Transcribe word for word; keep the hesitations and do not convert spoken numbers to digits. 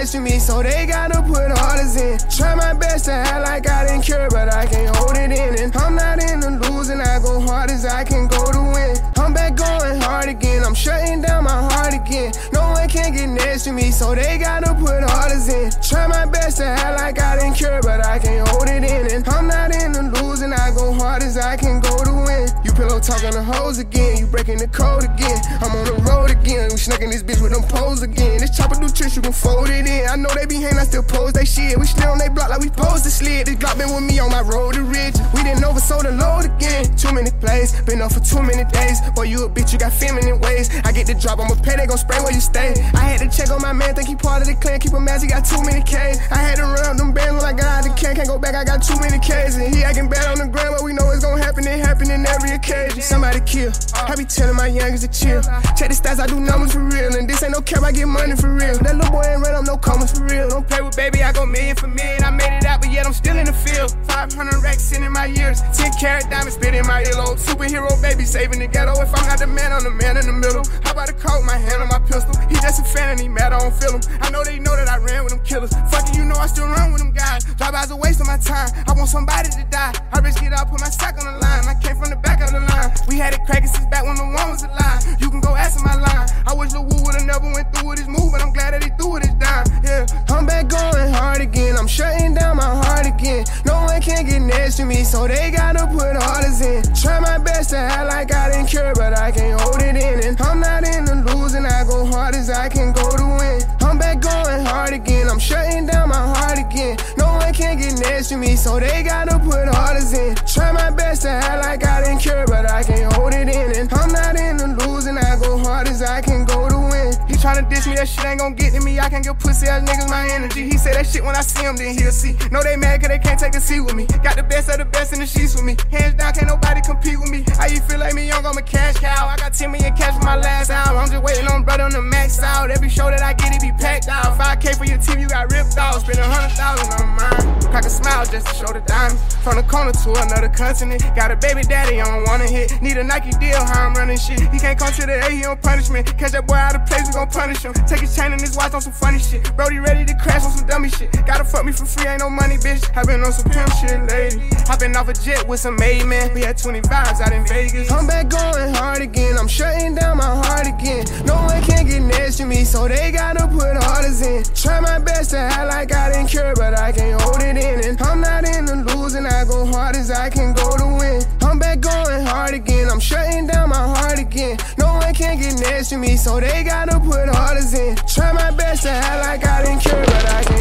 next to me, so they gotta put orders in. Try my best to act like I didn't care, but I can't hold it in. And I'm not in the losing, I go hard as I can go to win. I'm back going hard again, I'm shutting down my heart again. No one can get next to me, so they gotta put orders in. Try my best to act like I didn't care, but I can't hold it in. And I'm not in the losing, I go hard as I can go to win. You pillow talking to hoes again, you breaking the code again. I'm on the road again, we snucking this bitch with them poles again. This chopper do tricks, you can fold it in. I know they be hating, I still pose they shit. We still on they block like we posed to slid. This Glock been with me on my road to rich. We didn't oversold the load again. Too many plays, been up for too many days. Boy, you a bitch, you got feminine ways. I get the drop, I'ma pay, they gon' spray where you stay. I had to check on my man, think he part of the clan. Keep him mad, he got too many K's. I had to run up them bands when I got out the can. Can't go back, I got too many K's. And he acting bad on the ground, but we know it's gon' happen. It happen in every occasion. Somebody kill, I be telling my youngest to chill. Check the stats, I do numbers for real. And this ain't no cap, I get money for real. That little boy ain't ran up no commas for real. Don't play with baby, I go million for million. I made it out, but yet I'm still in the field. five hundred racks sitting in my years. ten carat diamonds spit in my earlobe. Superhero baby saving the ghetto. If I'm not the man, I'm the man in the middle. How about a coat, my hand on my pistol? He just a fan and he mad, I don't feel him. I know they know that I ran with them killers. Fuck it, you know I still run with them guys. Drive-bys a waste of my time. I want somebody to die. I risk it out, put my sack on the line. I came from the back of the line. We had it cracking since back when the one was alive. You can go ask him my line. I wish Lil Woo would've never went through with his move, but I'm glad that he threw with his dime. Yeah, I'm back going hard again. I'm shutting down my heart again. No one can get next to me, so they gotta put orders in. Try my best to act like I didn't care, but I can't hold it in. And I'm not in the losing, I go hard as I can go to win. I'm back going hard again. I'm shutting down my heart again. No one can get next to me, so they gotta put orders in. Try my best to act like I didn't care, but I can't hold it in. And I'm not in the losing, I go hard as I can go to win. He tryna diss me, that shit ain't gon' get to me. I can't give pussy ass niggas my energy. He say that shit when I see him, then he'll see. Know they mad cause they can't take a seat with me. Got the best of the best in the sheets with me. Hands down, can't nobody compete with me. How you feel like me young, I'm a cash cow. I got ten million cash for my last album. I'm just waiting on brother to max out. Every show that I get, it be packed out. five K for your T V, you got ripped off. Spend a hundred thousand on mine. Crack a smile just to show the diamonds. From the corner to another continent. Got a baby daddy, I don't wanna hit. Need a Nike deal, how I'm running shit. He can't come to the A, he on punishment. Catch that boy out of place, we gon' punish him. Take his chain and his watch on some funny shit. Brody ready to crash on some dummy shit. Gotta fuck me for free, ain't no money, bitch. I been on some pimp shit, lady. I been off a jet with some maid man. We had twenty vibes out in Vegas. I'm back going hard again. I'm shutting down my heart again. No one can get next to me, so they gotta put orders in. Try my best to act like I didn't care, but I can't hold it in. And I'm not in the losing, I go hard as I can go to win. I'm back going hard again. I'm shutting down my heart again. No one can get next to me, so they gotta put orders in. Try my best to act like I didn't care, but I can't